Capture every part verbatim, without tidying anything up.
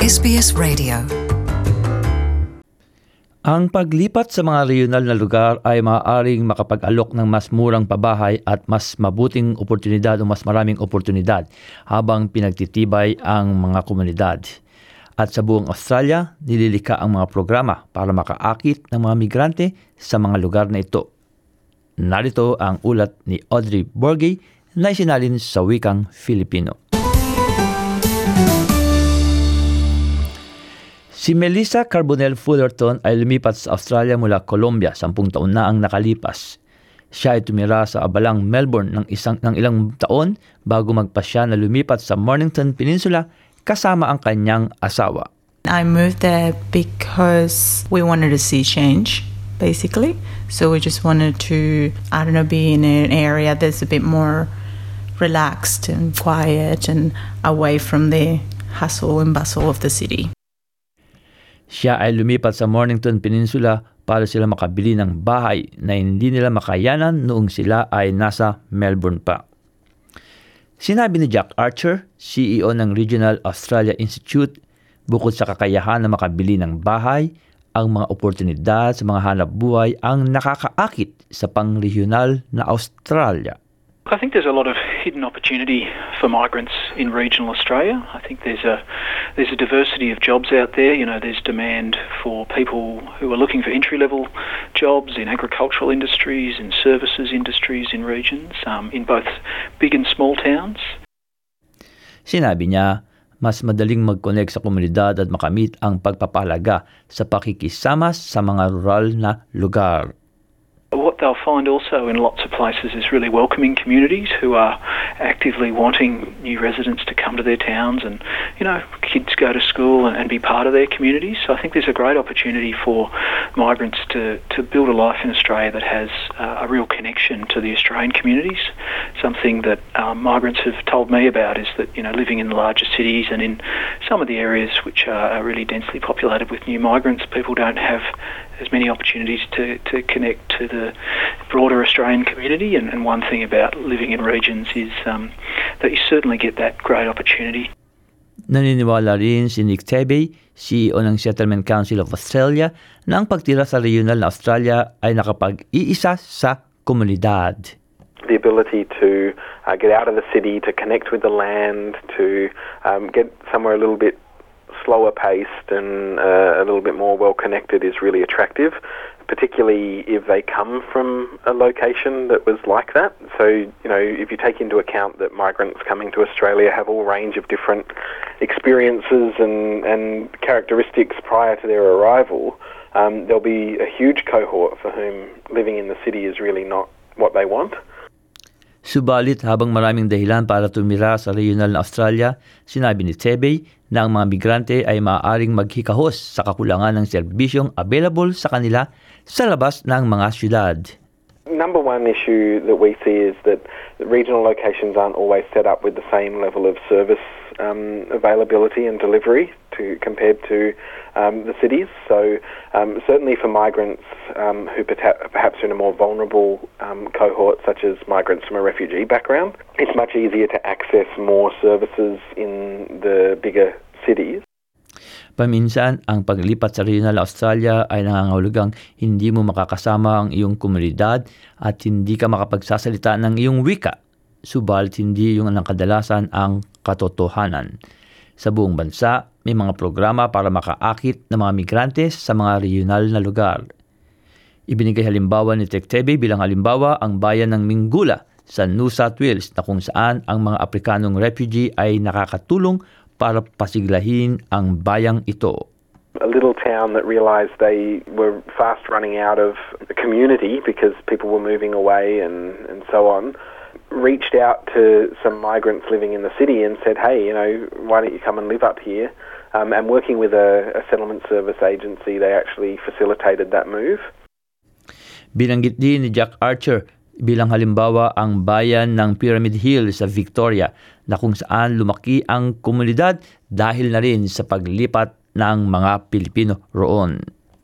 S B S Radio. Ang paglipat sa mga regional na lugar ay maaaring makapag-alok ng mas murang pabahay at mas mabuting oportunidad o mas maraming oportunidad habang pinagtitibay ang mga komunidad. At sa buong Australia, nililikha ang mga programa para makaakit ng mga migrante sa mga lugar na ito. Narito ang ulat ni Audrey Borghi na isinalin sa wikang Filipino. Si Melissa Carbonell Fullerton ay lumipat sa Australia mula Colombia, sampung taon na ang nakalipas. Siya ay tumira sa abalang Melbourne ng, isang, ng ilang taon bago magpasya na lumipat sa Mornington Peninsula kasama ang kanyang asawa. I moved there because we wanted to see change, basically. So we just wanted to, I don't know, be in an area that's a bit more relaxed and quiet and away from the hustle and bustle of the city. Siya ay lumipat sa Mornington Peninsula para sila makabili ng bahay na hindi nila makayanan noong sila ay nasa Melbourne pa. Sinabi ni Jack Archer, C E O ng Regional Australia Institute, bukod sa kakayahan na makabili ng bahay, ang mga oportunidad sa mga hanap buhay ang nakakaakit sa pang-regional na Australia. I think there's a lot of hidden opportunity for migrants in regional Australia. I think there's a there's a diversity of jobs out there. You know, there's demand for people who are looking for entry-level jobs in agricultural industries, in services industries in regions, um, in both big and small towns. Sinabi niya, mas madaling mag-connect sa komunidad at makamit ang pagpapahalaga sa pakikisama sa mga rural na lugar. What they'll find also in lots of places is really welcoming communities who are actively wanting new residents to come to their towns and, you know, kids go to school and, and be part of their communities. So I think there's a great opportunity for migrants to, to build a life in Australia that has uh, a real connection to the Australian communities. Something that um, migrants have told me about is that, you know, living in the larger cities and in some of the areas which are, are really densely populated with new migrants, people don't have as many opportunities to, to connect to the broader Australian community, and, and one thing about living in regions is um, that you certainly get that great opportunity. Naniniwala rin si Nick Tebey, C E O ng Settlement Council of Australia, na ang pagtira sa regional na Australia ay nakapag-iisa sa komunidad. The ability to uh, get out of the city, to connect with the land, to um, get somewhere a little bit slower paced and uh, a little bit more well connected is really attractive, particularly if they come from a location that was like that. So, you know, if you take into account that migrants coming to Australia have all range of different experiences and, and characteristics prior to their arrival, um, there'll be a huge cohort for whom living in the city is really not what they want. Subalit habang maraming dahilan para tumira sa regional na Australia, sinabi ni Tebey na ang mga migrante ay maaaring maghikahos sa kakulangan ng serbisyong available sa kanila sa labas ng mga syudad. Number one issue that we see is that regional locations aren't always set up with the same level of service um, availability and delivery to compared to um, the cities. So um, certainly for migrants um, who perhaps are in a more vulnerable um, cohort, such as migrants from a refugee background, it's much easier to access more services in the bigger cities. Paminsan, ang paglipat sa regional Australia ay nangangahulugang hindi mo makakasama ang iyong komunidad at hindi ka makapagsasalita ng iyong wika, subalit hindi yung ang kadalasan ang katotohanan. Sa buong bansa, may mga programa para makaakit ng mga migrante sa mga regional na lugar. Ibinigay halimbawa ni Tech Tebey bilang halimbawa ang bayan ng Mingula sa New South Wales na kung saan ang mga Aprikanong refugee ay nakakatulong para pasiglahin ang bayang ito. A little town that realised they were fast running out of the community because people were moving away and, and so on, reached out to some migrants living in the city and said, hey, you know, why don't you come and live up here? Um, and working with a, a settlement service agency, they actually facilitated that move. Binanggit din ni Jack Archer bilang halimbawa ang bayan ng Pyramid Hill sa Victoria na kung saan lumaki ang komunidad dahil na rin sa paglipat ng mga Pilipino roon.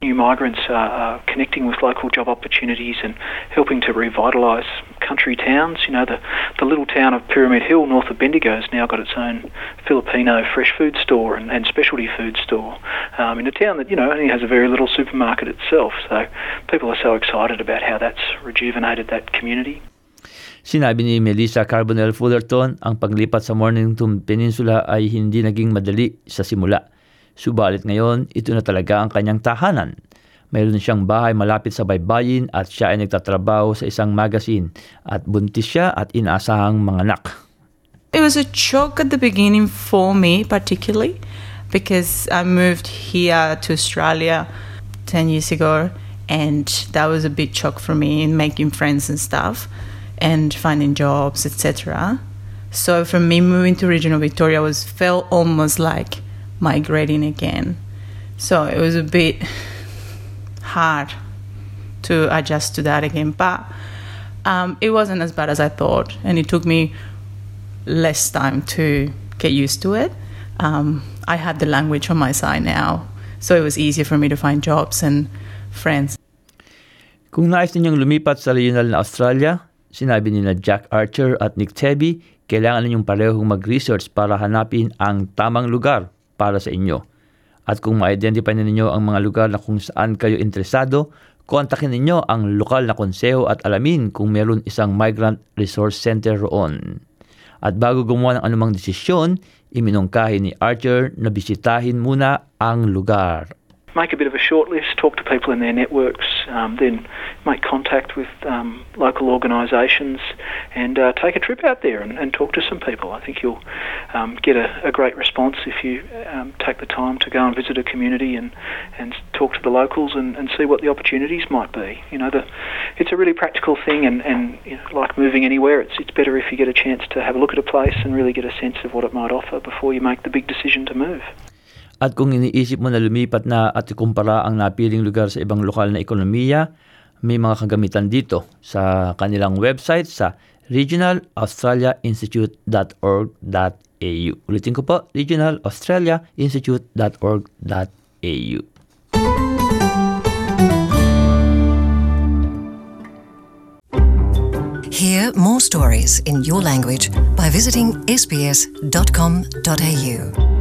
new migrants are, are connecting with local job opportunities and helping to revitalise country towns. You know, the, the little town of Pyramid Hill north of Bendigo has now got its own Filipino fresh food store and, and specialty food store um, in a town that, you know, only has a very little supermarket itself. So people are so excited about how that's rejuvenated that community. Sinabi ni Melissa Carbonell Fullerton, ang paglipat sa Mornington Peninsula ay hindi naging madali sa simula. Subalit ngayon, ito na talaga ang kanyang tahanan. Mayroon siyang bahay malapit sa baybayin at siya ay nagtatrabaho sa isang magazine at buntis siya at inaasahang mga anak. It was a shock at the beginning for me particularly because I moved here to Australia ten years ago and that was a big shock for me in making friends and stuff and finding jobs, et cetera. So for me, moving to regional Victoria was felt almost like migrating again. So it was a bit hard to adjust to that again. But um, it wasn't as bad as I thought. And it took me less time to get used to it. Um, I had the language on my side now. So it was easier for me to find jobs and friends. Kung nais ninyong lumipat sa regional na Australia, sinabi nila Jack Archer at Nick Tebby, kailangan ninyong parehong mag-research para hanapin ang tamang lugar para sa inyo. At kung ma-identify na ninyo ang mga lugar na kung saan kayo interesado, kontakin ninyo ang lokal na konseho at alamin kung meron isang migrant resource center roon. At bago gumawa ng anumang desisyon, iminungkahi ni Archer na bisitahin muna ang lugar. Make a bit of a short list, talk to people in their networks, um, then make contact with um, local organisations and uh, take a trip out there and, and talk to some people. I think you'll um, get a, a great response if you um, take the time to go and visit a community and, and talk to the locals and, and see what the opportunities might be. You know, the, it's a really practical thing and, and you know, like moving anywhere, it's, it's better if you get a chance to have a look at a place and really get a sense of what it might offer before you make the big decision to move. At kung iniisip mo na lumipat na at ikumpara ang napiling lugar sa ibang lokal na ekonomiya, may mga kagamitan dito sa kanilang website sa regional australia institute dot org dot a u. Ulitin ko po, regional australia institute dot org dot a u. Hear more stories in your language by visiting s b s dot com dot a u.